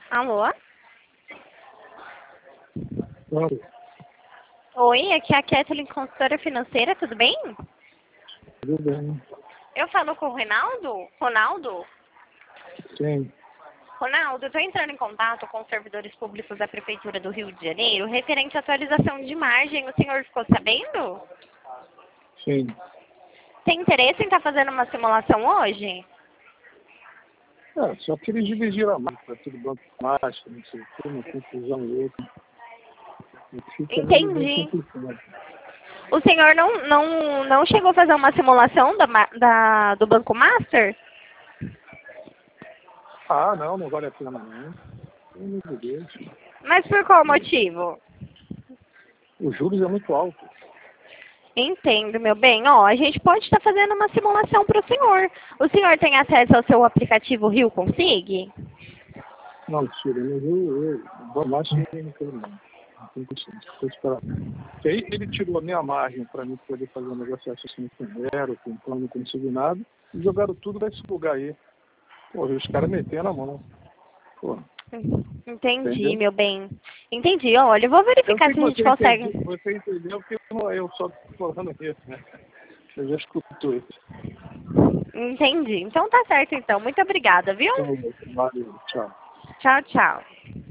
Alô? Claro, Oi, aqui é a Kathleen, consultora financeira, tudo bem? tudo bem. Eu falo com o Ronaldo? Ronaldo? Sim, Ronaldo, eu estou entrando em contato com os servidores públicos da Prefeitura do Rio de Janeiro referente à atualização de margem. O senhor ficou sabendo? sim. Tem interesse em estar fazendo uma simulação hoje? Só que eles dividiram a marca, tudo banco mágico, não sei o que, uma confusão louca. E fica meio bem Entendi. complicado. O senhor não chegou a fazer uma simulação do Banco Master? Não vale a pena não. Pelo amor de Deus. Mas por qual motivo? Os juros é muito alto. Entendo, meu bem. Ó, a gente pode estar fazendo uma simulação para o senhor. O senhor tem acesso ao seu aplicativo Rio Consig? Não, tira, mas eu vou mais que não quero não. Não tem condições. Vou esperar. Porque aí ele tirou a minha margem para mim poder fazer um negociação sem zero, com plano consignado, e jogaram tudo nesse lugar aí. Pô, os caras metendo a mão. Pô, Entendi, entendeu? meu bem. Entendi. Olha, eu vou Eu verificar sei se que a gente você consegue. entendeu, você entendeu que eu só tô falando isso, né? Você já escutou isso. Entendi. Então tá certo, então. Muito obrigada, viu? Então, valeu, tchau. Tchau, tchau.